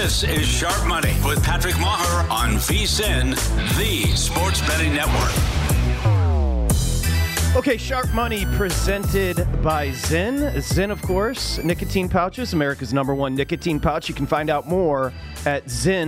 This is Sharp Money with Patrick Maher on VSiN, the sports betting network. Okay, Sharp Money presented by Zyn. Zyn, of course, nicotine pouches, America's #1 nicotine pouch. You can find out more at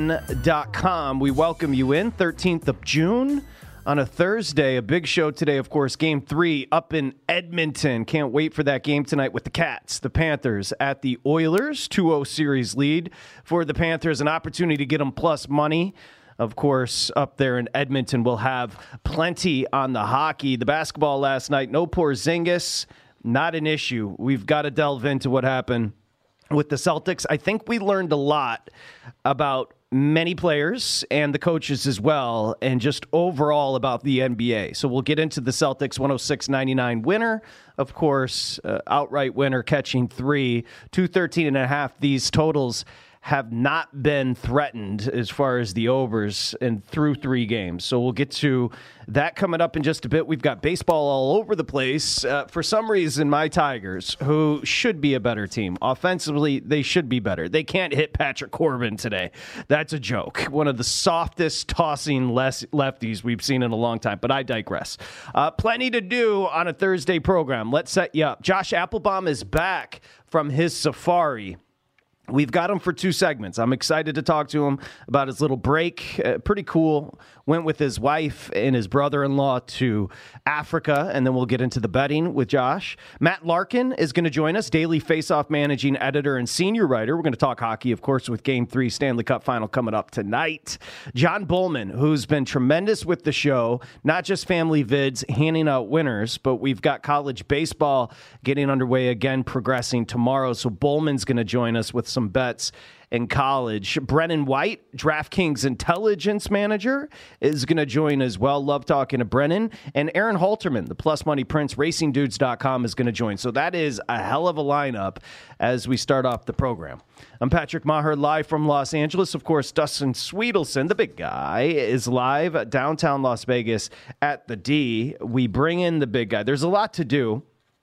Zyn.com. We welcome you in, 13th of June on a Thursday. A big show today, of course, Game 3 up in Edmonton. Can't wait for that game tonight with the Cats, the Panthers, at the Oilers. 2-0 series lead for the Panthers. An opportunity to get them plus money. Of course, up there in Edmonton, we'll have plenty on the hockey. The basketball last night, no Porzingis, not an issue. We've got to delve into what happened with the Celtics. I think we learned a lot about many players and the coaches as well, and just overall about the NBA. So we'll get into the Celtics 106-99 winner. Of course, outright winner, catching 3, 213.5. These totals have not been threatened as far as the overs and through 3 games. So we'll get to that coming up in just a bit. We've got baseball all over the place. For some reason, my Tigers, who should be a better team, offensively, they should be better. They can't hit Patrick Corbin today. That's a joke. One of the softest tossing lefties we've seen in a long time, but I digress. Plenty to do on a Thursday program. Let's set you up. Josh Applebaum is back from his safari. We've got him for 2 segments. I'm excited to talk to him about his little break. Pretty cool. Went with his wife and his brother-in-law to Africa, and then we'll get into the betting with Josh. Matt Larkin is going to join us, Daily Faceoff managing editor and senior writer. We're going to talk hockey, of course, with Game 3 Stanley Cup Final coming up tonight. John Bullman, who's been tremendous with the show, not just family vids handing out winners, but we've got college baseball getting underway again, progressing tomorrow. So Bullman's going to join us with some bets in college. Brennan White, DraftKings intelligence manager, is going to join as well. Love talking to Brennan. And Aaron Halterman, the Plus Money Prince, RacingDudes.com, is going to join. So that is a hell of a lineup as we start off the program. I'm Patrick Maher, live from Los Angeles. Of course, Dustin Sweetelson, the big guy, is live at downtown Las Vegas at the D. We bring in the big guy. There's a lot to do.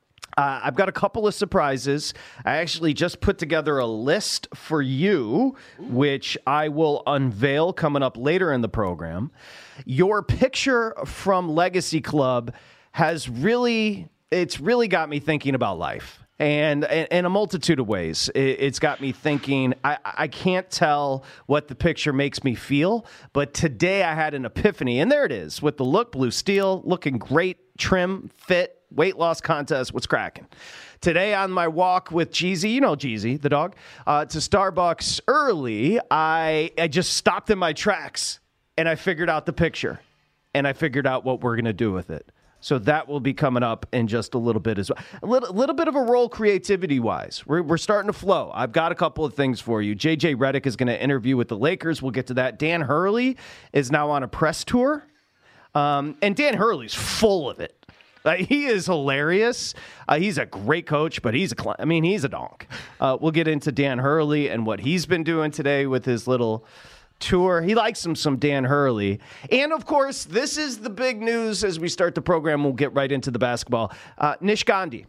I've got a couple of surprises. I actually just put together a list for you, which I will unveil coming up later in the program. Your picture from Legacy Club has really got me thinking about life. And in a multitude of ways, it's got me thinking. I can't tell what the picture makes me feel, but today I had an epiphany, and there it is with the look, blue steel, looking great, trim, fit, weight loss contest. What's cracking? Today on my walk with Jeezy, you know Jeezy, the dog, to Starbucks early, I just stopped in my tracks, and I figured out the picture, and I figured out what we're going to do with it. So that will be coming up in just a little bit as well. A little bit of a roll creativity-wise. We're starting to flow. I've got a couple of things for you. J.J. Redick is going to interview with the Lakers. We'll get to that. Dan Hurley is now on a press tour. And Dan Hurley's full of it. He is hilarious. He's a great coach, but he's a donk. We'll get into Dan Hurley and what he's been doing today with his little tour. He likes some Dan Hurley. And, of course, this is the big news as we start the program. We'll get right into the basketball. Nish Gandhi.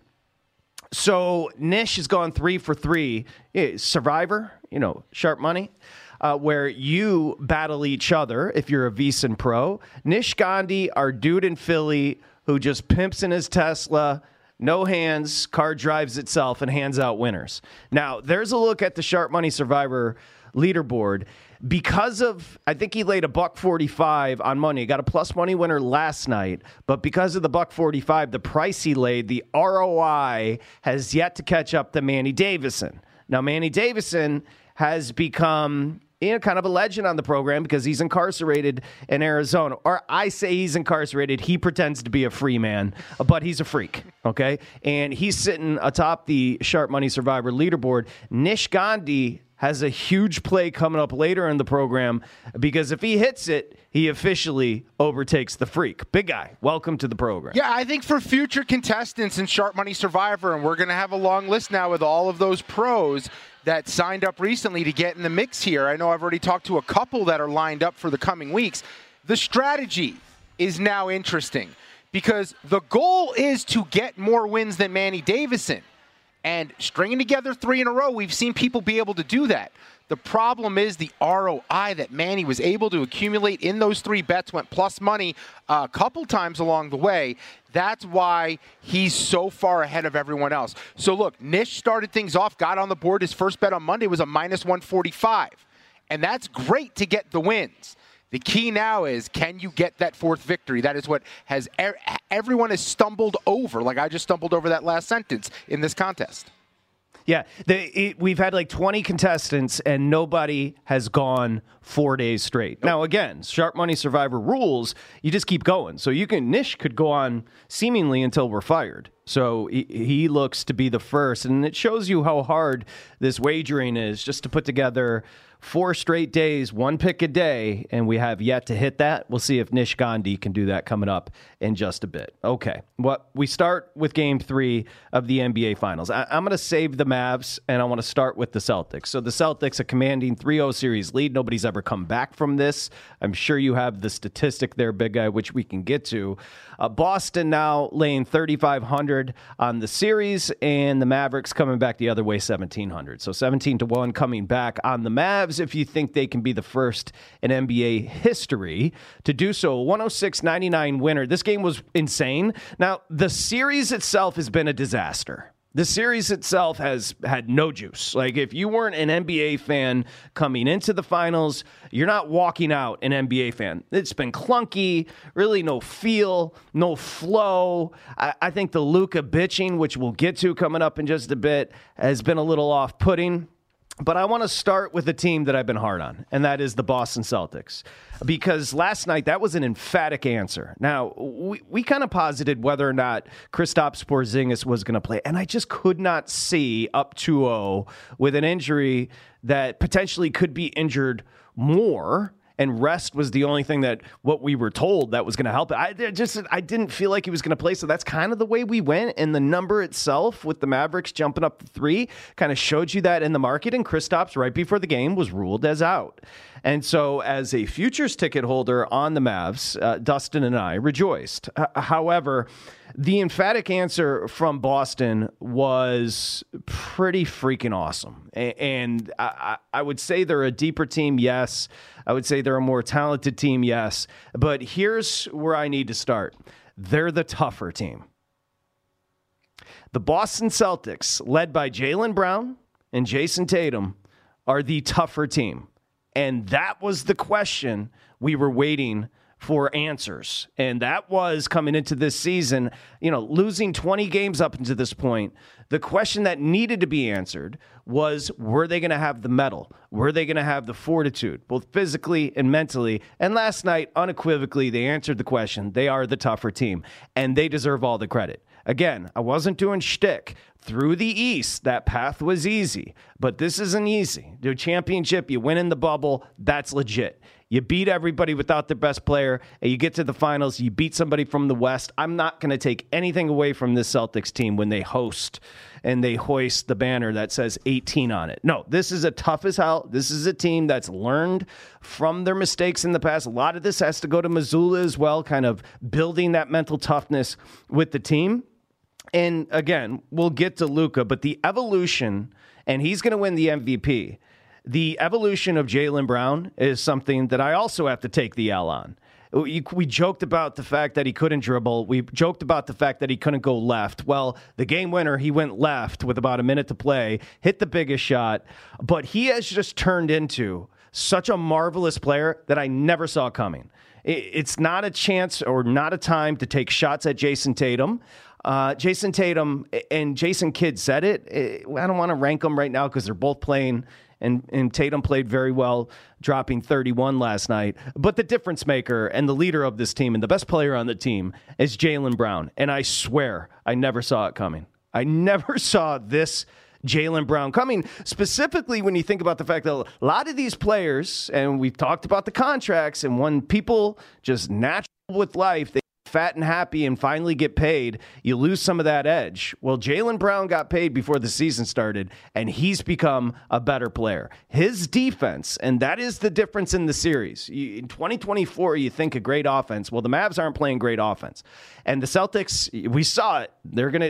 So Nish has gone 3 for 3. Survivor, Sharp Money, where you battle each other if you're a VSiN pro. Nish Gandhi, our dude in Philly who just pimps in his Tesla, no hands, car drives itself, and hands out winners. Now, there's a look at the Sharp Money Survivor leaderboard. Because of, I think he laid a $1.45 on money. He got a plus money winner last night, but because of the $1.45, the price he laid, the ROI has yet to catch up to Manny Davison. Now, Manny Davison has become kind of a legend on the program because he's incarcerated in Arizona. Or I say he's incarcerated. He pretends to be a free man, but he's a freak, okay? And he's sitting atop the Sharp Money Survivor leaderboard. Nish Gandhi has a huge play coming up later in the program because if he hits it, he officially overtakes the freak. Big guy, welcome to the program. Yeah, I think for future contestants in Sharp Money Survivor, and we're going to have a long list now with all of those pros that signed up recently to get in the mix here. I know I've already talked to a couple that are lined up for the coming weeks. The strategy is now interesting because the goal is to get more wins than Manny Davison. And stringing together 3 in a row, we've seen people be able to do that. The problem is the ROI that Manny was able to accumulate in those 3 bets, went plus money a couple times along the way. That's why he's so far ahead of everyone else. So look, Nish started things off, got on the board. His first bet on Monday was a minus 145. And that's great to get the wins. The key now is, can you get that 4th victory? That is what has everyone has stumbled over. Like I just stumbled over that last sentence in this contest. Yeah, we've had like 20 contestants, and nobody has gone 4 days straight. Nope. Now, again, Sharp Money Survivor rules, you just keep going. So Nish could go on seemingly until we're fired. So he looks to be the first, and it shows you how hard this wagering is just to put together 4 straight days, 1 pick a day, and we have yet to hit that. We'll see if Nish Gandhi can do that coming up in just a bit. Okay, we start with Game 3 of the NBA Finals. I'm going to save the Mavs, and I want to start with the Celtics. So the Celtics, a commanding 3-0 series lead. Nobody's ever come back from this. I'm sure you have the statistic there, big guy, which we can get to. Boston now laying 3,500 on the series, and the Mavericks coming back the other way, 1,700. So 17-1 coming back on the Mavs, if you think they can be the first in NBA history to do so. 106-99 winner. This game was insane. Now, the series itself has been a disaster. The series itself has had no juice. Like, if you weren't an NBA fan coming into the finals, you're not walking out an NBA fan. It's been clunky, really no feel, no flow. I think the Luka bitching, which we'll get to coming up in just a bit, has been a little off-putting. But I want to start with a team that I've been hard on, and that is the Boston Celtics. Because last night, that was an emphatic answer. Now, we kind of posited whether or not Kristaps Porzingis was going to play, and I just could not see up 2-0 with an injury that potentially could be injured more, and rest was the only thing that what we were told that was going to help it. I didn't feel like he was going to play, so that's kind of the way we went. And the number itself with the Mavericks jumping up to 3 kind of showed you that in the market. And Kristaps, right before the game, was ruled as out. And so as a futures ticket holder on the Mavs, Dustin and I rejoiced. However, the emphatic answer from Boston was pretty freaking awesome. And I would say they're a deeper team, yes. I would say they're a more talented team, yes. But here's where I need to start. They're the tougher team. The Boston Celtics, led by Jaylen Brown and Jason Tatum, are the tougher team. And that was the question we were waiting for answers. And that was coming into this season, losing 20 games up into this point. The question that needed to be answered was, were they going to have the mettle? Were they going to have the fortitude, both physically and mentally? And last night, unequivocally, they answered the question. They are the tougher team, and they deserve all the credit. Again, I wasn't doing shtick. Through the East, that path was easy, but this isn't easy. The championship, you win in the bubble, that's legit. You beat everybody without their best player, and you get to the finals, you beat somebody from the West. I'm not going to take anything away from this Celtics team when they host and they hoist the banner that says 18 on it. No, this is a tough as hell. This is a team that's learned from their mistakes in the past. A lot of this has to go to Mazzulla as well, kind of building that mental toughness with the team. And again, we'll get to Luka, but the evolution, and he's going to win the MVP, the evolution of Jaylen Brown is something that I also have to take the L on. We joked about the fact that he couldn't dribble. We joked about the fact that he couldn't go left. Well, the game winner, he went left with about a minute to play, hit the biggest shot, but he has just turned into such a marvelous player that I never saw coming. It's not a chance or not a time to take shots at Jason Tatum. Jason Tatum and Jason Kidd said it. I don't want to rank them right now because they're both playing, and Tatum played very well, dropping 31 last night. But the difference maker and the leader of this team and the best player on the team is Jaylen Brown. And I swear, I never saw it coming. I never saw this Jaylen Brown coming, specifically when you think about the fact that a lot of these players, and we've talked about the contracts, and when people just natural with life, they fat and happy and finally get paid, you lose some of that edge. Well, Jaylen Brown got paid before the season started, and he's become a better player. His defense, and that is the difference in the series. In 2024, you think a great offense. Well, the Mavs aren't playing great offense. And the Celtics, we saw it.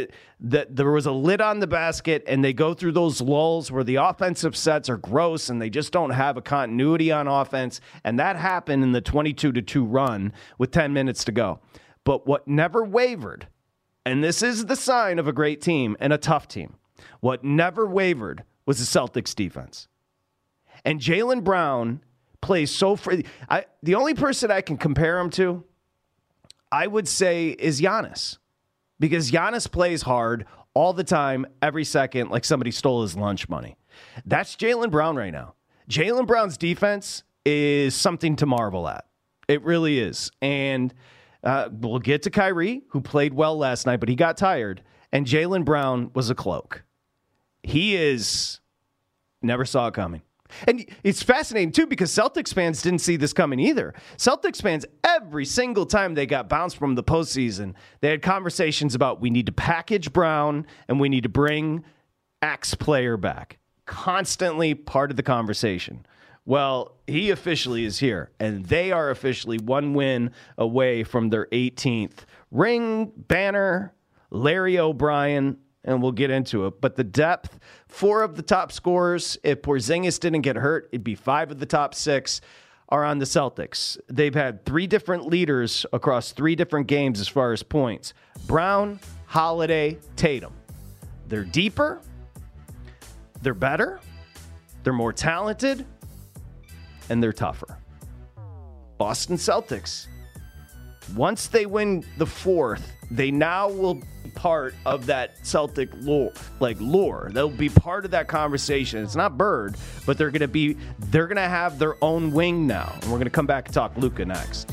that there was a lid on the basket, and they go through those lulls where the offensive sets are gross and they just don't have a continuity on offense. And that happened in the 22-2 run with 10 minutes to go. But what never wavered, and this is the sign of a great team and a tough team, what never wavered was the Celtics defense. And Jaylen Brown plays so free. The only person I can compare him to, I would say, is Giannis. Because Giannis plays hard all the time, every second, like somebody stole his lunch money. That's Jaylen Brown right now. Jaylen Brown's defense is something to marvel at. It really is. And we'll get to Kyrie, who played well last night, but he got tired. And Jaylen Brown was a cloak. He is, never saw it coming. And it's fascinating, too, because Celtics fans didn't see this coming either. Celtics fans, every single time they got bounced from the postseason, they had conversations about we need to package Brown and we need to bring X player back. Constantly part of the conversation. Well, he officially is here, and they are officially one win away from their 18th ring, banner, Larry O'Brien, and we'll get into it. But the depth, 4 of the top scorers, if Porzingis didn't get hurt, it'd be 5 of the top 6 are on the Celtics. They've had 3 different leaders across 3 different games as far as points. Brown, Holiday, Tatum. They're deeper. They're better. They're more talented. And they're tougher. Boston Celtics. Once they win the 4th, they now will be part of that Celtic lore. They'll be part of that conversation. It's not Bird, but they're gonna have their own wing now. And we're gonna come back and talk Luka next.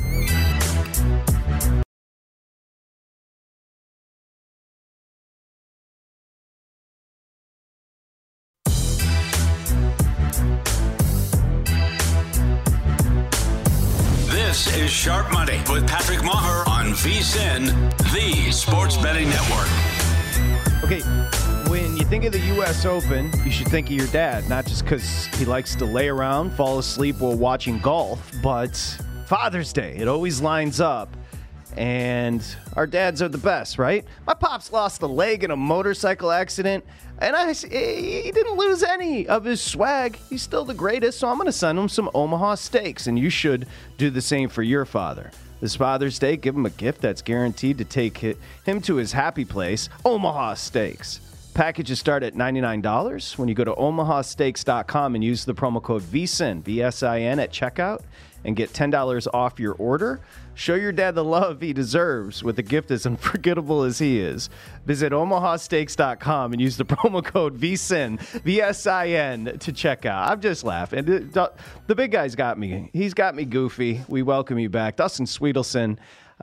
This is Sharp Money with Patrick Maher on VSiN, the Sports Betting Network. Okay, when you think of the U.S. Open, you should think of your dad, not just because he likes to lay around, fall asleep while watching golf, but Father's Day. It always lines up, and our dads are the best, right? My pops lost a leg in a motorcycle accident, and he didn't lose any of his swag. He's still the greatest, so I'm going to send him some Omaha steaks, and you should do the same for your father. This Father's Day, give him a gift that's guaranteed to take him to his happy place, Omaha Steaks. Packages start at $99 when you go to omahasteaks.com and use the promo code VSiN, V-S-I-N, at checkout and get $10 off your order. Show your dad the love he deserves with a gift as unforgettable as he is. Visit omahasteaks.com and use the promo code VSiN, V-S-I-N, to check out. I'm just laughing. The big guy's got me. He's got me goofy. We welcome you back. Dustin Sweetelson,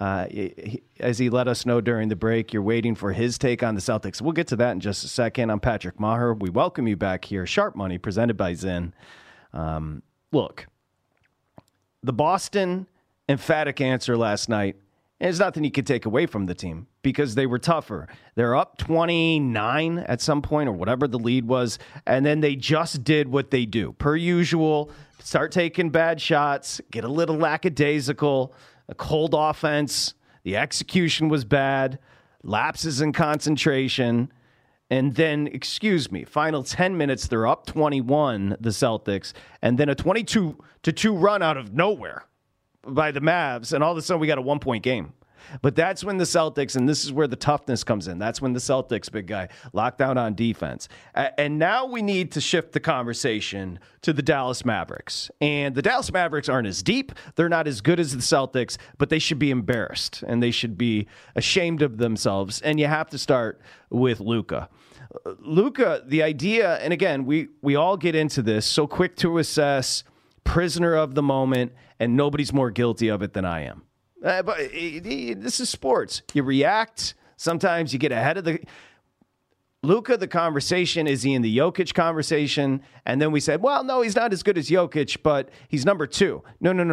as he let us know during the break, you're waiting for his take on the Celtics. We'll get to that in just a second. I'm Patrick Maher. We welcome you back here. Sharp Money, presented by Zyn. Look, the Boston emphatic answer last night, and there's nothing you could take away from the team because they were tougher. They're up 29 at some point or whatever the lead was, and then they just did what they do. Per usual, start taking bad shots, get a little lackadaisical, a cold offense, the execution was bad, lapses in concentration, and then, final 10 minutes, they're up 21, the Celtics, and then a 22-2 run out of nowhere by the Mavs, and all of a sudden we got a 1-point game. But that's when the Celtics, and this is where the toughness comes in, that's when the Celtics, big guy, locked down on defense. And now we need to shift the conversation to the Dallas Mavericks. And the Dallas Mavericks aren't as deep, they're not as good as the Celtics, but they should be embarrassed, and they should be ashamed of themselves. And you have to start with Luka. Luka, the idea, and again, we all get into this, so quick to assess, prisoner of the moment, and nobody's more guilty of it than I am. But this is sports. You react. Sometimes you get ahead of the... Luka, the conversation, is he in the Jokic conversation? And then we said, well, no, he's not as good as Jokic, but he's number 2.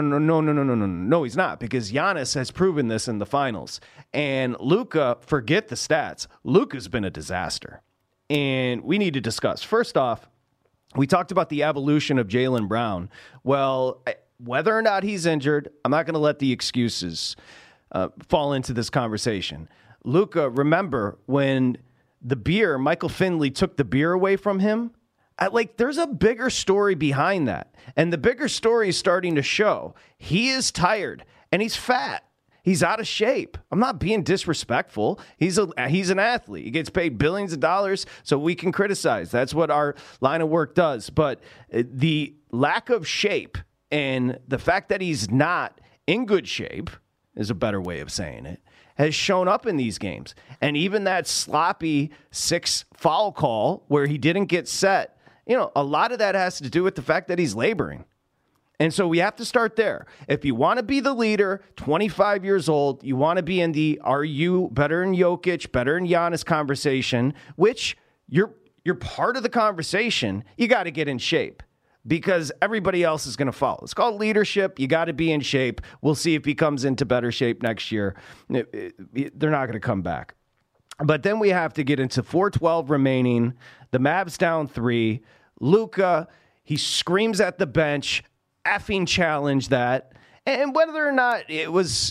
No, he's not, because Giannis has proven this in the finals. And Luka, forget the stats. Luka's been a disaster. And we need to discuss. First off, we talked about the evolution of Jaylen Brown. Well, whether or not he's injured, I'm not going to let the excuses fall into this conversation. Luka, remember when the beer, Michael Finley took the beer away from him. There's a bigger story behind that. And the bigger story is starting to show. He is tired and he's fat. He's out of shape. I'm not being disrespectful. He's an athlete. He gets paid billions of dollars, so we can criticize. That's what our line of work does. But the lack of shape and the fact that he's not in good shape is a better way of saying it, has shown up in these games. And even that sloppy 6 foul call where he didn't get set, a lot of that has to do with the fact that he's laboring. And so we have to start there. If you want to be the leader, 25 years old, you want to be in the are you better than Jokic, better than Giannis conversation, which you're part of the conversation, you got to get in shape because everybody else is going to follow. It's called leadership. You got to be in shape. We'll see if he comes into better shape next year. They're not going to come back. But then we have to get into 4:12 remaining. The Mavs down 3. Luka, he screams at the bench, effing challenge that. And whether or not it was,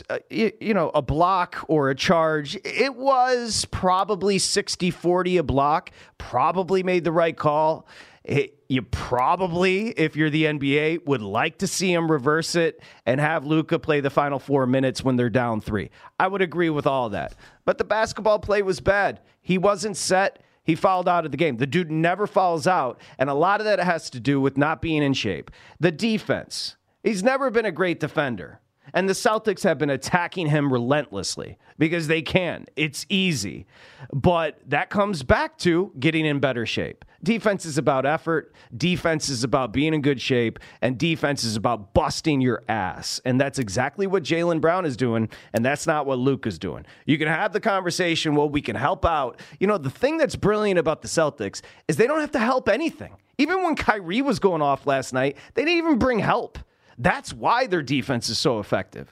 a block or a charge, it was probably 60-40 a block. Probably made the right call. You probably, if you're the NBA, would like to see him reverse it and have Luka play the final 4 minutes when they're down 3. I would agree with all that. But the basketball play was bad. He wasn't set. He fouled out of the game. The dude never fouls out, and a lot of that has to do with not being in shape. The defense. He's never been a great defender, and the Celtics have been attacking him relentlessly because they can. It's easy, but that comes back to getting in better shape. Defense is about effort. Defense is about being in good shape, and defense is about busting your ass, and that's exactly what Jaylen Brown is doing, and that's not what Luka's doing. You can have the conversation, well, we can help out. The thing that's brilliant about the Celtics is they don't have to help anything. Even when Kyrie was going off last night, they didn't even bring help. That's why their defense is so effective.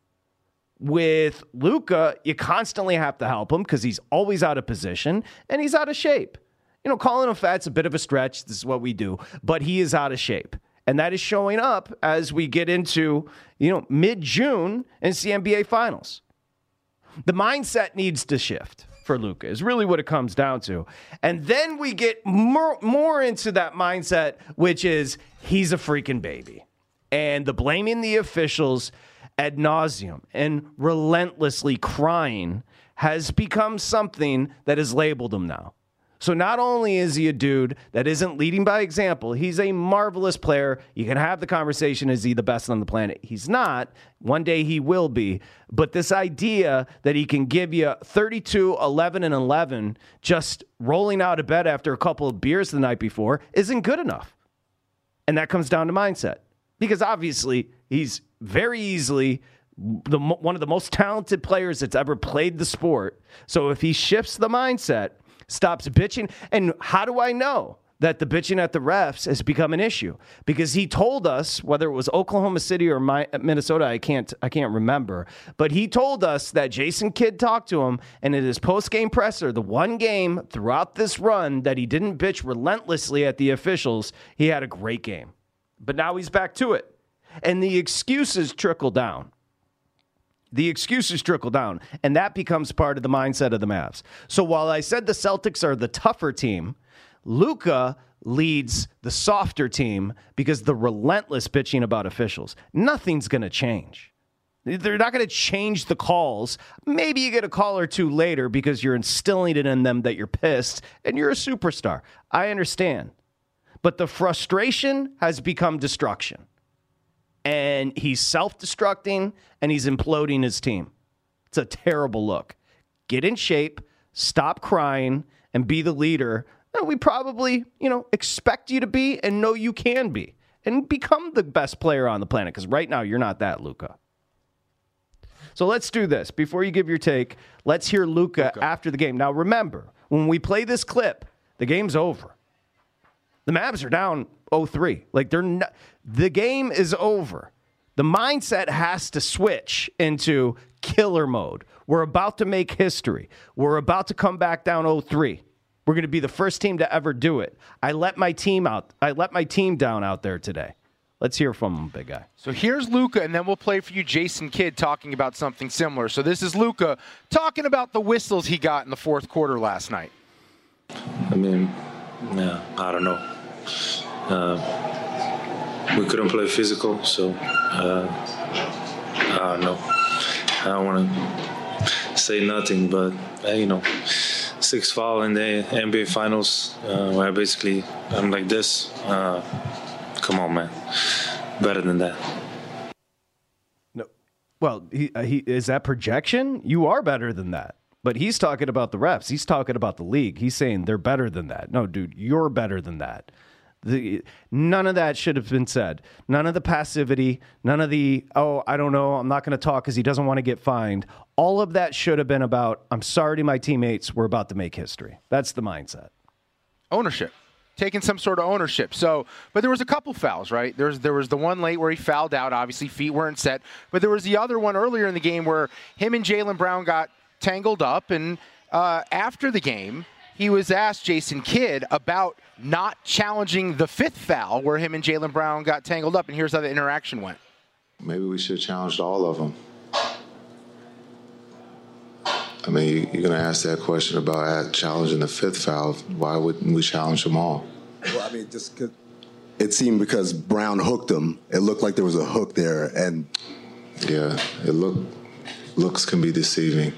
With Luka, you constantly have to help him because he's always out of position and he's out of shape. Calling him fat's a bit of a stretch. This is what we do. But he is out of shape. And that is showing up as we get into, mid-June and see NBA Finals. The mindset needs to shift for Luka is really what it comes down to. And then we get more into that mindset, which is he's a freaking baby. And the blaming the officials ad nauseum and relentlessly crying has become something that has labeled him now. So not only is he a dude that isn't leading by example, he's a marvelous player. You can have the conversation, is he the best on the planet? He's not. One day he will be. But this idea that he can give you 32, 11, and 11 just rolling out of bed after a couple of beers the night before isn't good enough. And that comes down to mindset. Because obviously he's very easily one of the most talented players that's ever played the sport. So if he shifts the mindset, stops bitching. And how do I know that the bitching at the refs has become an issue? Because he told us, whether it was Oklahoma City or Minnesota, I can't remember, but he told us that Jason Kidd talked to him, and in his post-game presser, the one game throughout this run that he didn't bitch relentlessly at the officials, he had a great game. But now he's back to it. And the excuses trickle down. And that becomes part of the mindset of the Mavs. So while I said the Celtics are the tougher team, Luka leads the softer team because the relentless bitching about officials. Nothing's going to change. They're not going to change the calls. Maybe you get a call or two later because you're instilling it in them that you're pissed and you're a superstar. I understand. But the frustration has become destruction. And he's self-destructing, and he's imploding his team. It's a terrible look. Get in shape, stop crying, and be the leader that we probably, expect you to be and know you can be. And become the best player on the planet, because right now you're not that, Luka. So let's do this. Before you give your take, let's hear Luka after the game. Now remember, when we play this clip, the game's over. The Mavs are down 0-3. The game is over. The mindset has to switch into killer mode. We're about to make history. We're about to come back down 0-3. We're going to be the first team to ever do it. I let my team down out there today. Let's hear from him, big guy. So here's Luka, and then we'll play for you Jason Kidd talking about something similar. So this is Luka talking about the whistles he got in the fourth quarter last night. I mean, yeah, I don't know. We couldn't play physical, so I don't know. I don't want to say nothing, but you know, 6 foul in the NBA Finals, where basically I'm like this. Come on, man, better than that. No, well, he is that projection? You are better than that. But he's talking about the refs. He's talking about the league. He's saying they're better than that. No, dude, you're better than that. None of that should have been said. None of the passivity, none of the, oh, I don't know, I'm not going to talk because he doesn't want to get fined. All of that should have been about, I'm sorry to my teammates, we're about to make history. That's the mindset. Ownership. Taking some sort of ownership. So, but there was a couple fouls, right? There was the one late where he fouled out. Obviously, feet weren't set. But there was the other one earlier in the game where him and Jaylen Brown got tangled up, and after the game, he was asked, Jason Kidd, about not challenging the 5th foul where him and Jaylen Brown got tangled up, and here's how the interaction went. Maybe we should have challenged all of them. I mean, you're going to ask that question about challenging the 5th foul. Why wouldn't we challenge them all? Well, I mean, just cause it seemed because Brown hooked him, it looked like there was a hook there, and yeah, looks can be deceiving.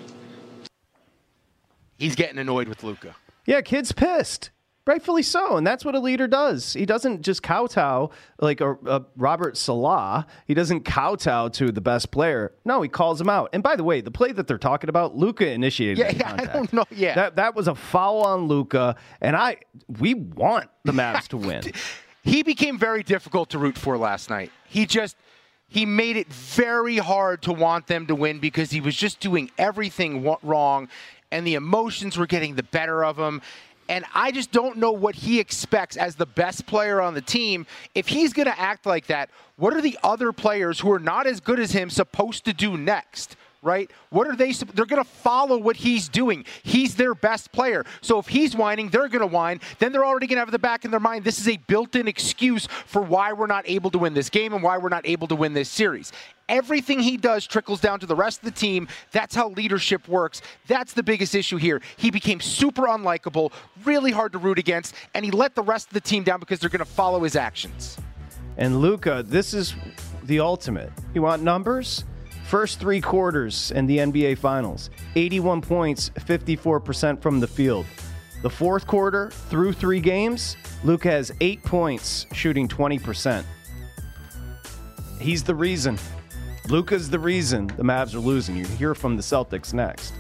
He's getting annoyed with Luka. Yeah, Kidd's pissed. Rightfully so, and that's what a leader does. He doesn't just kowtow like a Robert Salah. He doesn't kowtow to the best player. No, he calls him out. And by the way, the play that they're talking about, Luka initiated the contact. I don't know. Yeah, that was a foul on Luka, and we want the Mavs to win. He became very difficult to root for last night. He made it very hard to want them to win because he was just doing everything wrong, and the emotions were getting the better of him. And I just don't know what he expects as the best player on the team. If he's going to act like that, what are the other players who are not as good as him supposed to do next? Right? What are they? They're going to follow what he's doing. He's their best player. So if he's whining, they're going to whine. Then they're already going to have in the back in their mind, this is a built-in excuse for why we're not able to win this game and why we're not able to win this series. Everything he does trickles down to the rest of the team. That's how leadership works. That's the biggest issue here. He became super unlikable, really hard to root against, and he let the rest of the team down because they're going to follow his actions. And Luka, this is the ultimate. You want numbers? First 3 quarters in the NBA Finals, 81 points, 54% from the field. The 4th quarter, through 3 games, Luka has 8 points, shooting 20%. He's the reason. Luka's the reason the Mavs are losing. You hear from the Celtics next.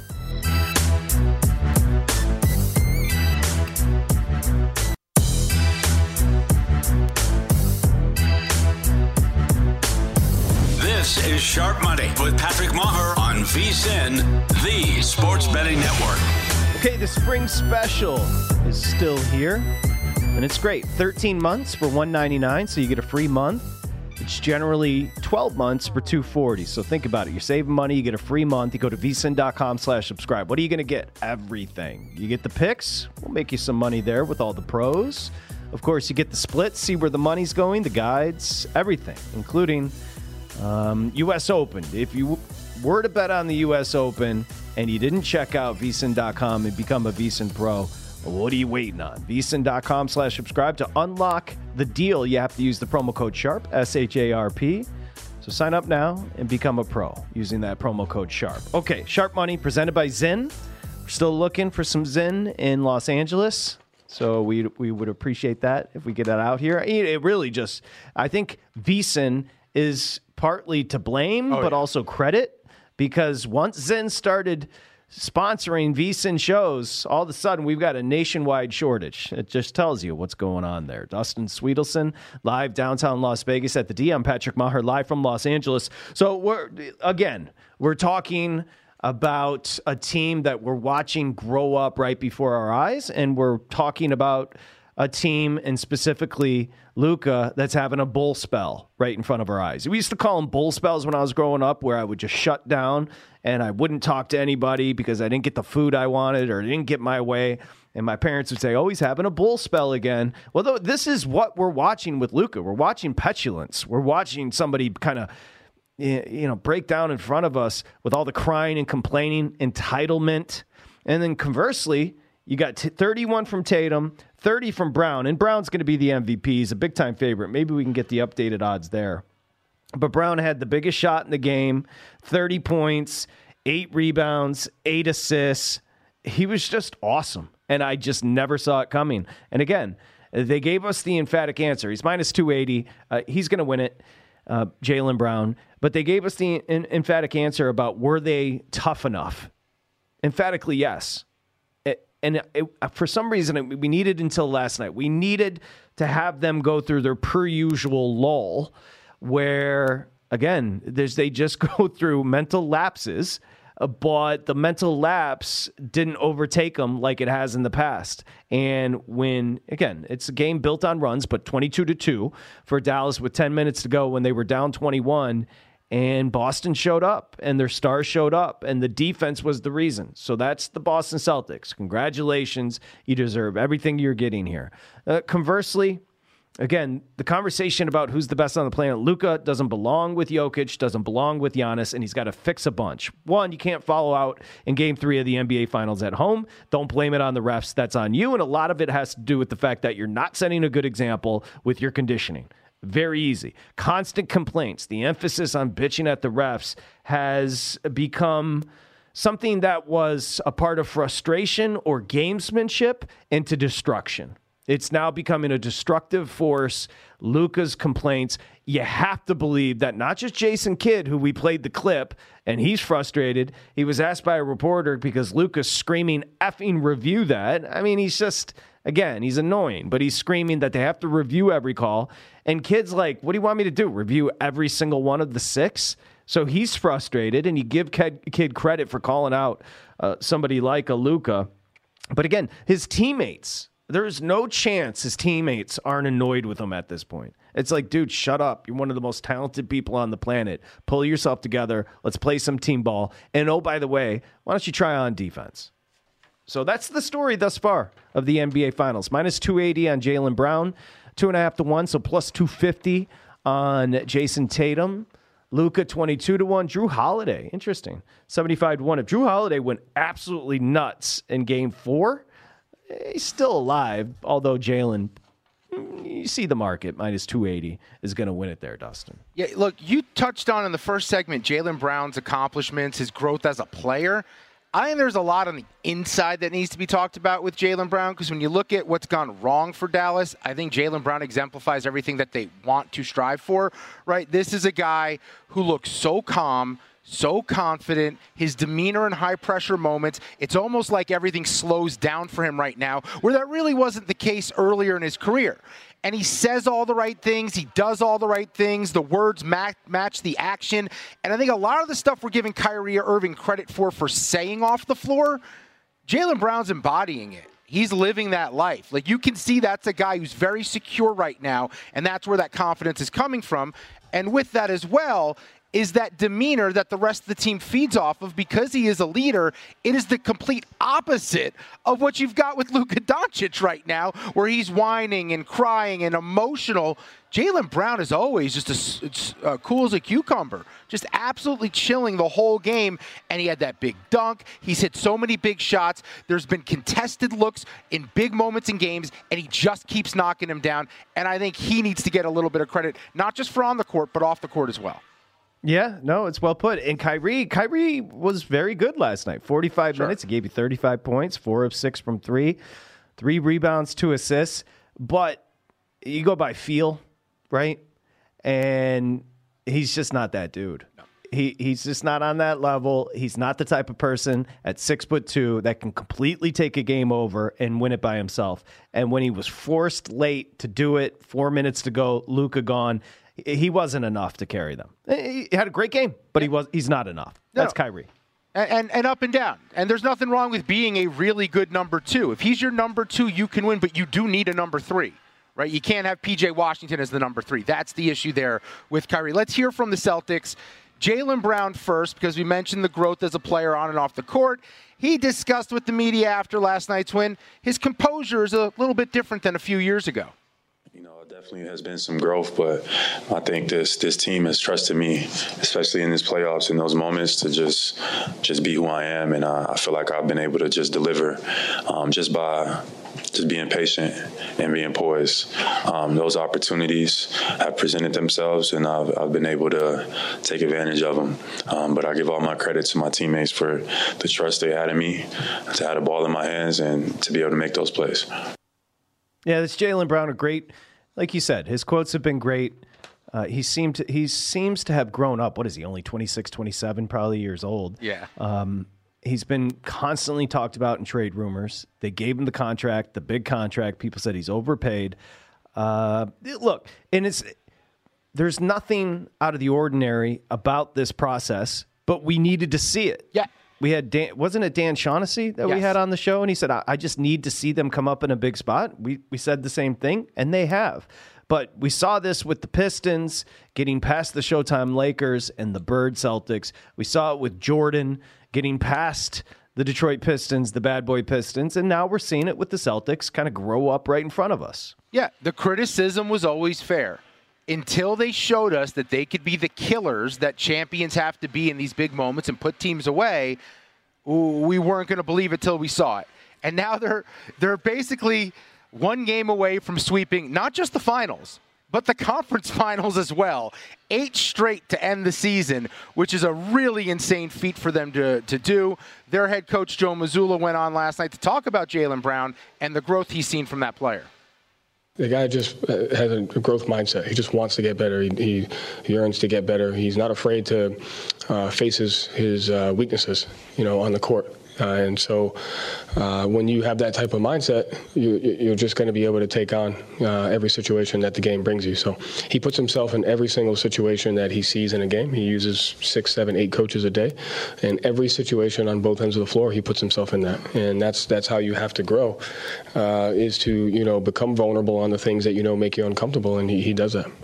This is Sharp Money with Patrick Maher on VSiN, the Sports Betting Network. Okay, the spring special is still here, and it's great. 13 months for $199, so you get a free month. It's generally 12 months for $240. So think about it. You're saving money. You get a free month. You go to vsin.com/subscribe. What are you going to get? Everything. You get the picks. We'll make you some money there with all the pros. Of course, you get the splits, see where the money's going, the guides, everything, including U.S. Open. If you were to bet on the U.S. Open and you didn't check out vsin.com and become a VSiN Pro, what are you waiting on? vsin.com/subscribe. To unlock the deal, you have to use the promo code SHARP, SHARP. So sign up now and become a pro using that promo code SHARP. Okay, Sharp Money presented by Zyn. We're still looking for some Zyn in Los Angeles. So we would appreciate that if we get that out here. It really just, I think VSiN is partly to blame, but also credit, because once Zyn started sponsoring VSiN shows, all of a sudden we've got a nationwide shortage. It just tells you what's going on there. Dustin Sweetelson, live downtown Las Vegas at the D. I'm Patrick Maher, live from Los Angeles. So we're talking about a team that we're watching grow up right before our eyes, and we're talking about a team, and specifically Luka, that's having a bull spell right in front of our eyes. We used to call them bull spells when I was growing up, where I would just shut down and I wouldn't talk to anybody because I didn't get the food I wanted or didn't get my way. And my parents would say, oh, he's having a bull spell again. Well, this is what we're watching with Luka. We're watching petulance. We're watching somebody kind of, break down in front of us with all the crying and complaining, entitlement. And then conversely, You got 31 from Tatum, 30 from Brown, and Brown's going to be the MVP. He's a big-time favorite. Maybe we can get the updated odds there. But Brown had the biggest shot in the game, 30 points, 8 rebounds, 8 assists. He was just awesome, and I just never saw it coming. And again, they gave us the emphatic answer. He's minus 280. He's going to win it, Jaylen Brown. But they gave us the emphatic answer about were they tough enough? Emphatically, yes. For some reason, we needed until last night. We needed to have them go through their per usual lull where, again, they just go through mental lapses, but the mental lapse didn't overtake them like it has in the past. And when, again, it's a game built on runs, but 22-2 for Dallas with 10 minutes to go when they were down 21, and Boston showed up, and their stars showed up, and the defense was the reason. So that's the Boston Celtics. Congratulations. You deserve everything you're getting here. Conversely, again, the conversation about who's the best on the planet, Luka doesn't belong with Jokic, doesn't belong with Giannis, and he's got to fix a bunch. One, you can't follow out in Game 3 of the NBA Finals at home. Don't blame it on the refs. That's on you, and a lot of it has to do with the fact that you're not setting a good example with your conditioning. Very easy. Constant complaints. The emphasis on bitching at the refs has become something that was a part of frustration or gamesmanship into destruction. It's now becoming a destructive force. Luka's complaints. You have to believe that not just Jason Kidd, who we played the clip, and he's frustrated. He was asked by a reporter because Luka's screaming, effing review that. I mean, he's just, again, he's annoying, but he's screaming that they have to review every call. And Kidd's like, what do you want me to do? Review every single one of the 6? So he's frustrated, and you give Kidd credit for calling out somebody like a Luka. But again, his teammates, there's no chance his teammates aren't annoyed with him at this point. It's like, dude, shut up. You're one of the most talented people on the planet. Pull yourself together. Let's play some team ball. And oh, by the way, why don't you try on defense? So that's the story thus far of the NBA Finals. Minus 280 on Jaylen Brown, 2.5 to 1, so plus 250 on Jason Tatum. Luka 22 to 1. Drew Holiday, interesting, 75 to 1. If Drew Holiday went absolutely nuts in Game 4, he's still alive. Although Jaylen, you see the market minus 280 is going to win it there, Dustin. Yeah, look, you touched on in the first segment Jaylen Brown's accomplishments, his growth as a player. I think there's a lot on the inside that needs to be talked about with Jaylen Brown, because when you look at what's gone wrong for Dallas, I think Jaylen Brown exemplifies everything that they want to strive for, right? This is a guy who looks so calm, so confident, his demeanor in high-pressure moments, it's almost like everything slows down for him right now, where that really wasn't the case earlier in his career. And he says all the right things. He does all the right things. The words match the action. And I think a lot of the stuff we're giving Kyrie Irving credit for saying off the floor, Jaylen Brown's embodying it. He's living that life. Like, you can see that's a guy who's very secure right now, and that's where that confidence is coming from. And with that as well is that demeanor that the rest of the team feeds off of, because he is a leader. It is the complete opposite of what you've got with Luka Doncic right now, where he's whining and crying and emotional. Jaylen Brown is always just as cool as a cucumber, just absolutely chilling the whole game. And he had that big dunk. He's hit so many big shots. There's been contested looks in big moments in games, and he just keeps knocking him down. And I think he needs to get a little bit of credit, not just for on the court, but off the court as well. Yeah, no, it's well put. And Kyrie was very good last night. 45 minutes. He gave you 35 points, 4 of 6 from 3, 3 rebounds, 2 assists. But you go by feel, right? And he's just not that dude. No. He's just not on that level. He's not the type of person at 6'2" that can completely take a game over and win it by himself. And when he was forced late to do it, 4 minutes to go, Luka gone, he wasn't enough to carry them. He had a great game, but he's not enough. That's Kyrie. And up and down. And there's nothing wrong with being a really good number 2. If he's your number 2, you can win, but you do need a number 3, right? You can't have P.J. Washington as the number 3. That's the issue there with Kyrie. Let's hear from the Celtics. Jaylen Brown first, because we mentioned the growth as a player on and off the court. He discussed with the media after last night's win, his composure is a little bit different than a few years ago. Definitely has been some growth, but I think this team has trusted me, especially in this playoffs, in those moments, to just be who I am, and I feel like I've been able to just deliver just by being patient and being poised. Those opportunities have presented themselves, and I've been able to take advantage of them. But I give all my credit to my teammates for the trust they had in me, to have the ball in my hands and to be able to make those plays. Yeah, this Jaylen Brown, a great, like you said, his quotes have been great. He seems to have grown up. What is he, only 26, 27 probably years old? Yeah. He's been constantly talked about in trade rumors. They gave him the contract, the big contract. People said he's overpaid. Look, and there's nothing out of the ordinary about this process, but we needed to see it. Yeah. We had wasn't it Dan Shaughnessy that we had on the show? And he said, I just need to see them come up in a big spot. We said the same thing, and they have. But we saw this with the Pistons getting past the Showtime Lakers and the Bird Celtics. We saw it with Jordan getting past the Detroit Pistons, the bad boy Pistons. And now we're seeing it with the Celtics kind of grow up right in front of us. Yeah, the criticism was always fair until they showed us that they could be the killers that champions have to be in these big moments and put teams away. We weren't going to believe it till we saw it. And now they're basically one game away from sweeping not just the finals, but the conference finals as well. 8 straight to end the season, which is a really insane feat for them to do. Their head coach, Joe Mazzulla, went on last night to talk about Jaylen Brown and the growth he's seen from that player. The guy just has a growth mindset. He just wants to get better. He yearns to get better. He's not afraid to face his weaknesses, on the court. And so when you have that type of mindset, you're just going to be able to take on every situation that the game brings you. So he puts himself in every single situation that he sees in a game. He uses 6, 7, 8 coaches a day. And every situation on both ends of the floor, he puts himself in that. And that's how you have to grow, is to, become vulnerable on the things that make you uncomfortable. And he does that.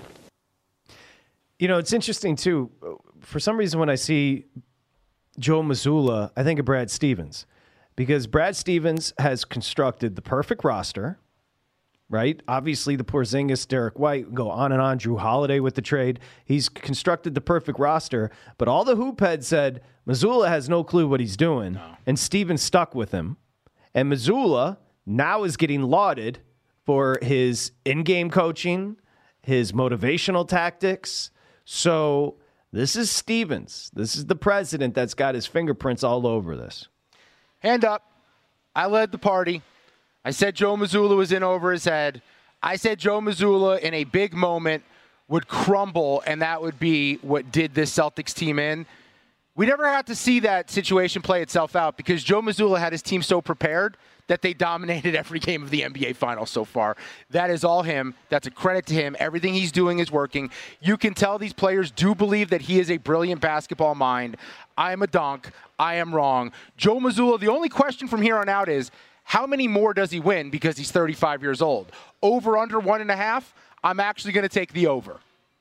It's interesting, too. For some reason, when I see Joe Mazzulla, I think of Brad Stevens, because Brad Stevens has constructed the perfect roster, right? Obviously, the Porzingis, Derek White, go on and on. Drew Holiday with the trade. He's constructed the perfect roster, but all the hoop heads said Mazzulla has no clue what he's doing, and Stevens stuck with him. And Mazzulla now is getting lauded for his in-game coaching, his motivational tactics. So this is Stevens. This is the president that's got his fingerprints all over this. Hand up. I led the party. I said Joe Mazzulla was in over his head. I said Joe Mazzulla in a big moment would crumble, and that would be what did this Celtics team in. We never had to see that situation play itself out because Joe Mazzulla had his team so prepared that they dominated every game of the NBA Finals so far. That is all him. That's a credit to him. Everything he's doing is working. You can tell these players do believe that he is a brilliant basketball mind. I am a donk. I am wrong. Joe Mazzulla, the only question from here on out is, how many more does he win because he's 35 years old? Over, under 1.5? I'm actually going to take the over.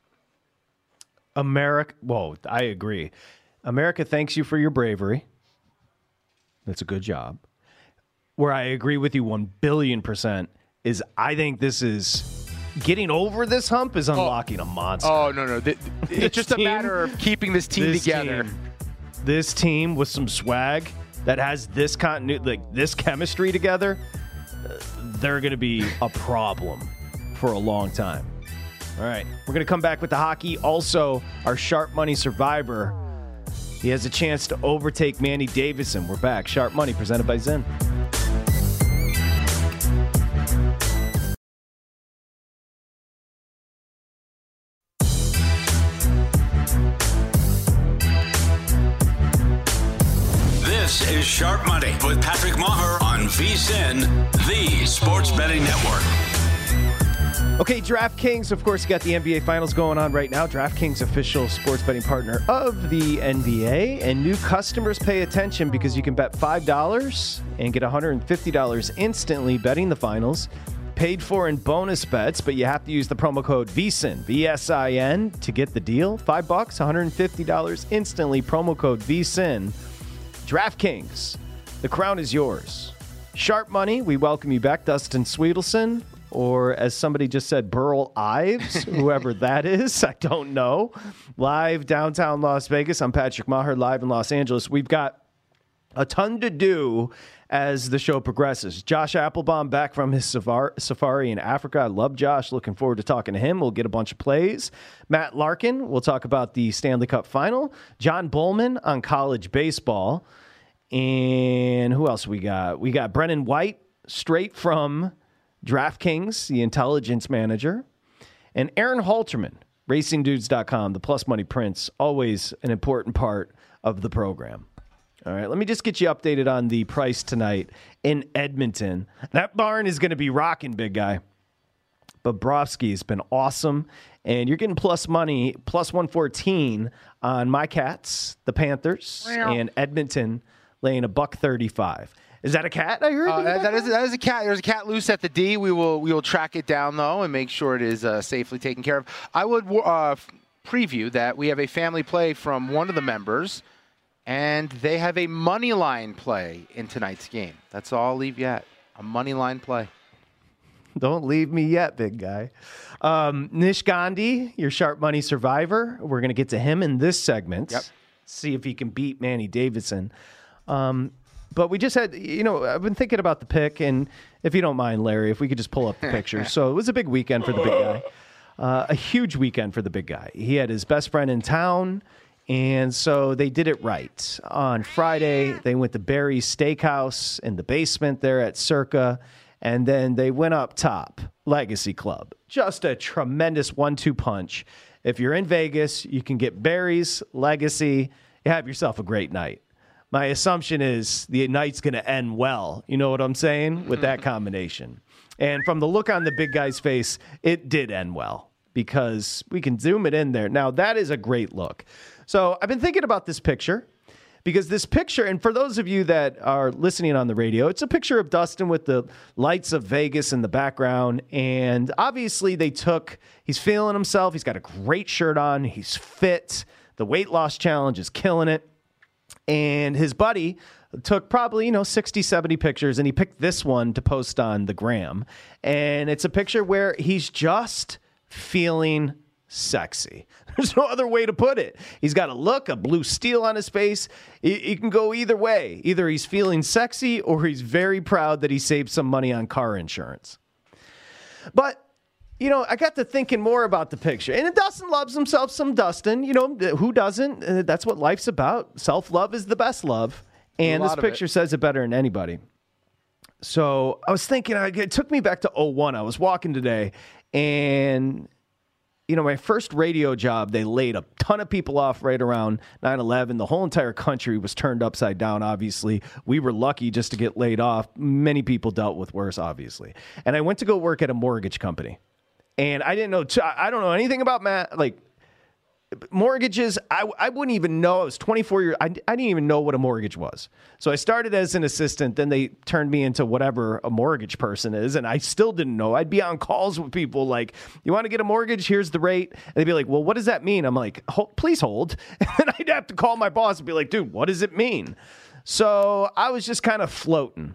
I agree. America thanks you for your bravery. That's a good job. Where I agree with you 1 billion% is I think this is getting over this hump is unlocking a monster. Oh, no. It's just a matter of keeping this team together. This team with some swag that has this continuity, like this chemistry together, they're going to be a problem for a long time. All right. We're going to come back with the hockey. Also, our Sharp Money survivor, he has a chance to overtake Manny Davidson. We're back. Sharp Money presented by Zen. This is Sharp Money with Patrick Maher on VSiN, the Sports Betting Network. Okay, DraftKings, of course, you got the NBA Finals going on right now. DraftKings, official sports betting partner of the NBA. And new customers pay attention because you can bet $5 and get $150 instantly betting the finals. Paid for in bonus bets, but you have to use the promo code VSiN, VSIN, to get the deal. $5, $150 instantly, promo code VSiN. DraftKings, the crown is yours. Sharp Money, we welcome you back. Dustin Swedelson, or as somebody just said, Burl Ives, whoever that is. I don't know. Live downtown Las Vegas. I'm Patrick Maher, live in Los Angeles. We've got a ton to do as the show progresses. Josh Applebaum back from his safari in Africa. I love Josh. Looking forward to talking to him. We'll get a bunch of plays. Matt Larkin, we'll talk about the Stanley Cup Final. John Bullman on college baseball. And who else we got? We got Brennan White, straight from DraftKings, the intelligence manager. And Aaron Halterman, RacingDudes.com, the Plus Money Prince, always an important part of the program. All right, let me just get you updated on the price tonight in Edmonton. That barn is going to be rocking, big guy. Bobrovsky has been awesome, and you're getting plus money, plus 114 on my Cats, the Panthers, and Edmonton laying $135. Is that a cat I heard? That is a cat. There's a cat loose at the D. We will track it down, though, and make sure it is safely taken care of. I would preview that we have a family play from one of the members, and they have a money line play in tonight's game. That's all I'll leave you at. A money line play. Don't leave me yet, big guy. Nish Gandhi, your sharp money survivor. We're going to get to him in this segment. Yep. See if he can beat Manny Davidson. But we just had, I've been thinking about the pick, and if you don't mind, Larry, if we could just pull up the picture. So it was a big weekend for the big guy. A huge weekend for the big guy. He had his best friend in town. And so they did it right. On Friday, they went to Barry's Steakhouse in the basement there at Circa, and then they went up top, Legacy Club. Just a tremendous 1-2 punch. If you're in Vegas, you can get Barry's, Legacy, you have yourself a great night. My assumption is the night's going to end well. You know what I'm saying? With that combination. And from the look on the big guy's face, it did end well because we can zoom it in there. Now, that is a great look. So I've been thinking about this picture because this picture, and for those of you that are listening on the radio, it's a picture of Dustin with the lights of Vegas in the background. And obviously he's feeling himself. He's got a great shirt on. He's fit. The weight loss challenge is killing it. And his buddy took probably, 60, 70 pictures, and he picked this one to post on the gram. And it's a picture where he's just feeling sexy. There's no other way to put it. He's got a look, a blue steel on his face. He can go either way. Either he's feeling sexy or he's very proud that he saved some money on car insurance. But, I got to thinking more about the picture. And Dustin loves himself some Dustin. Who doesn't? That's what life's about. Self-love is the best love. And this picture says it better than anybody. So I was thinking, it took me back to 2001. I was walking today, and my first radio job, they laid a ton of people off right around 9/11. The whole entire country was turned upside down, obviously. We were lucky just to get laid off. Many people dealt with worse, obviously. And I went to go work at a mortgage company. And I didn't know, I don't know anything about mortgages. I wouldn't even know. I was 24 years. I didn't even know what a mortgage was. So I started as an assistant. Then they turned me into whatever a mortgage person is. And I still didn't know. I'd be on calls with people like, you want to get a mortgage? Here's the rate. And they'd be like, well, what does that mean? I'm like, please hold. And then I'd have to call my boss and be like, dude, what does it mean? So I was just kind of floating.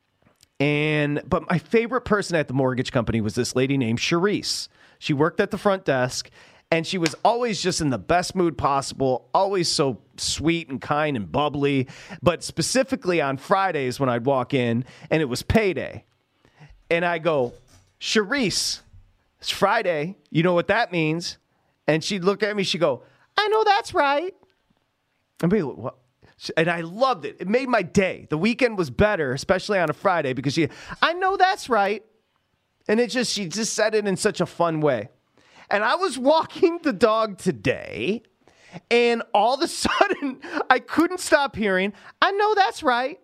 But my favorite person at the mortgage company was this lady named Charisse. She worked at the front desk. And she was always just in the best mood possible, always so sweet and kind and bubbly. But specifically on Fridays when I'd walk in and it was payday. And I go, Charisse, it's Friday. You know what that means? And she'd look at me, she'd go, I know that's right. I'd be like, what? And I loved it. It made my day. The weekend was better, especially on a Friday, because I know that's right. And she just said it in such a fun way. And I was walking the dog today, and all of a sudden, I couldn't stop hearing, I know that's right.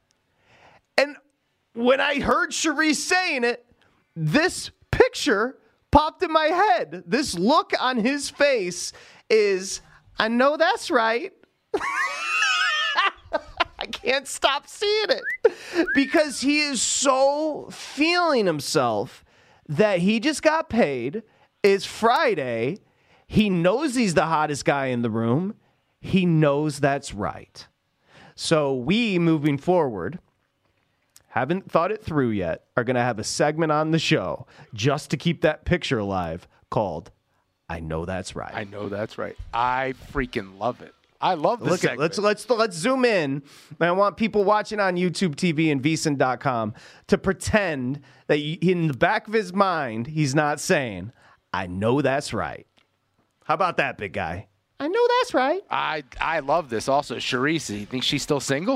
And when I heard Charisse saying it, this picture popped in my head. This look on his face is, I know that's right. I can't stop seeing it because he is so feeling himself that he just got paid. It's Friday. He knows he's the hottest guy in the room. He knows that's right. So we, moving forward, haven't thought it through yet, are going to have a segment on the show just to keep that picture alive called I Know That's Right. I know that's right. I freaking love it. I love this segment. Let's zoom in. I want people watching on YouTube TV and vsin.com to pretend that in the back of his mind, he's not saying, I know that's right. How about that, big guy? I know that's right. I love this. Also, Charisse, you think she's still single?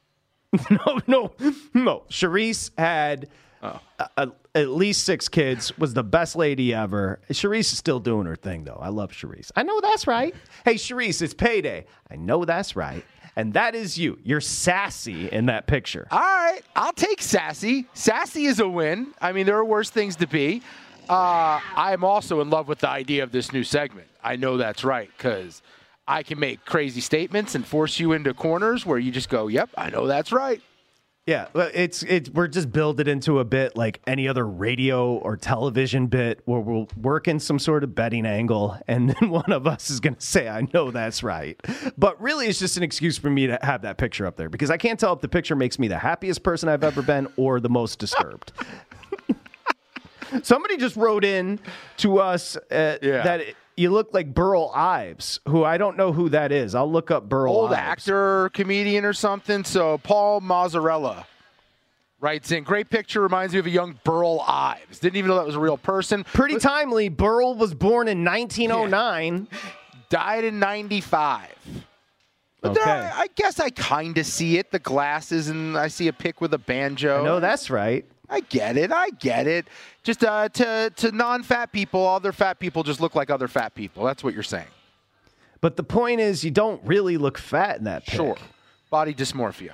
No. Charisse had at least 6 kids, was the best lady ever. Charisse is still doing her thing, though. I love Charisse. I know that's right. Hey, Charisse, it's payday. I know that's right. And that is you. You're sassy in that picture. All right. I'll take sassy. Sassy is a win. I mean, there are worse things to be. I'm also in love with the idea of this new segment. I know that's right, because I can make crazy statements and force you into corners where you just go, yep, I know that's right. Yeah, we're just building into a bit like any other radio or television bit where we'll work in some sort of betting angle, and then one of us is going to say, I know that's right. But really, it's just an excuse for me to have that picture up there, because I can't tell if the picture makes me the happiest person I've ever been or the most disturbed. Somebody just wrote in to us that you look like Burl Ives, who I don't know who that is. I'll look up Burl Old Ives. actor, comedian or something. So Paul Mazzarella writes in, great picture, reminds me of a young Burl Ives. Didn't even know that was a real person. Pretty timely. Burl was born in 1909. Yeah. Died in 95. But Okay. there, I guess I kind of see it. The glasses, and I see a pic with a banjo. No, that's right. I get it. Just to non-fat people, other fat people just look like other fat people. That's what you're saying. But the point is, you don't really look fat in that pic. Sure. Body dysmorphia.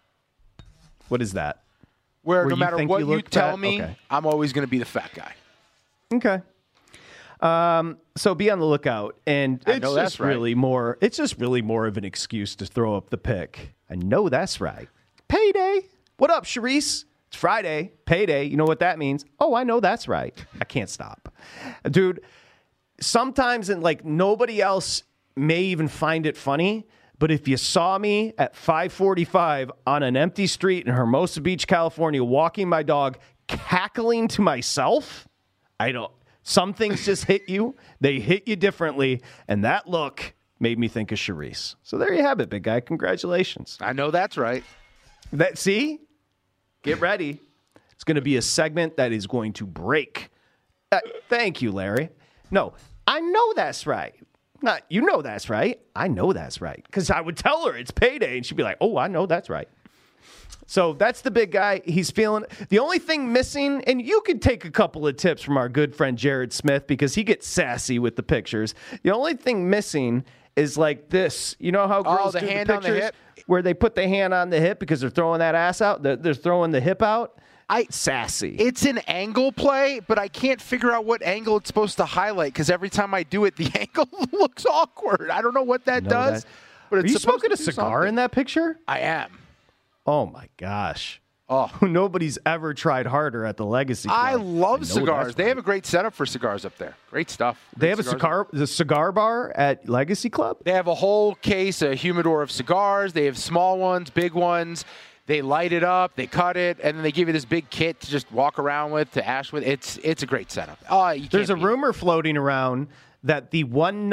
What is that? Where Where no you matter think what you you look tell fat? me, Okay. I'm always going to be the fat guy. Okay. So be on the lookout, and I it's know just that's right. really more. It's just really more of an excuse to throw up the pic. I know that's right. Payday. What up, Charisse? It's Friday. Payday. You know what that means? Oh, I know that's right. I can't stop, dude. Sometimes, and like nobody else may even find it funny, but if you saw me at 5:45 on an empty street in Hermosa Beach, California, walking my dog, cackling to myself, some things just hit you. They hit you differently. And that look made me think of Charisse. So there you have it, big guy. Congratulations. I know that's right. See? Get ready. It's going to be a segment that is going to break. Thank you, Larry. No, I know that's right. Not, you know that's right. I know that's right. Because I would tell her it's payday, and she'd be like, oh, I know that's right. So that's the big guy. He's feeling the only thing missing, and you could take a couple of tips from our good friend Jared Smith because he gets sassy with the pictures. The only thing missing is like this. You know how girls the do hand the on the pictures hip? where they put the hand on the hip because they're throwing that ass out. They're throwing the hip out. Sassy. It's an angle play, but I can't figure out what angle it's supposed to highlight because every time I do it, the angle looks awkward. I don't know what that does. But Are it's you supposed smoking a to do cigar something. in that picture? I am. Oh, my gosh. Oh, Nobody's ever tried harder at the Legacy Club. I love know cigars. that's They right. have a great setup for cigars up there. Great stuff. They Great have cigars. the cigar bar at Legacy Club? They have a whole case, a humidor of cigars. They have small ones, big ones. They light it up, they cut it, and then they give you this big kit to just walk around with, to ash with. It's a great setup. There's a rumor floating around that the one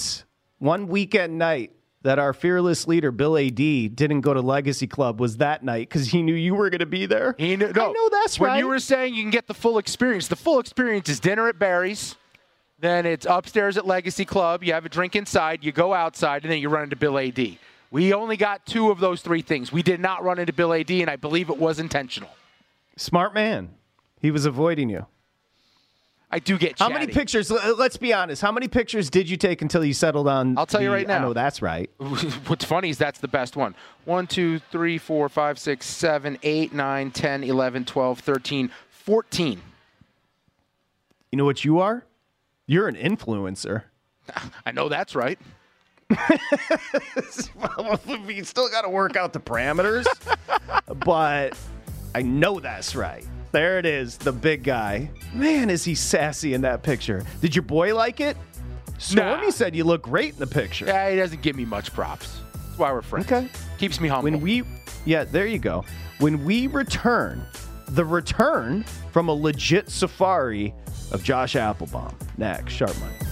weekend night that our fearless leader, Bill A.D., didn't go to Legacy Club was that night because he knew you were going to be there. I know that's when right. you were saying you can get the full experience, is dinner at Barry's, then it's upstairs at Legacy Club, you have a drink inside, you go outside, and then you run into Bill A.D. We only got 2 of those 3 things. We did not run into Bill A.D., and I believe it was intentional. Smart man. He was avoiding you. I do get How chatty. many pictures, let's be honest, how many pictures did you take until you settled on I'll tell you right now. I know that's right. What's funny is that's the best one. 1, 2, 3, 4, 5, 6, 7, 8, 9, 10, 11, 12, 13, 14. You know what you are? You're an influencer. I know that's right. You still got to work out the parameters, but I know that's right. There it is, the big guy. Man, is he sassy in that picture. Did your boy like it? Stormy Nah. said you look great in the picture. Yeah, he doesn't give me much props. That's why we're friends. Okay. Keeps me humble. There you go. When we return, the return from a legit safari of Josh Applebaum. Next, Sharp Money.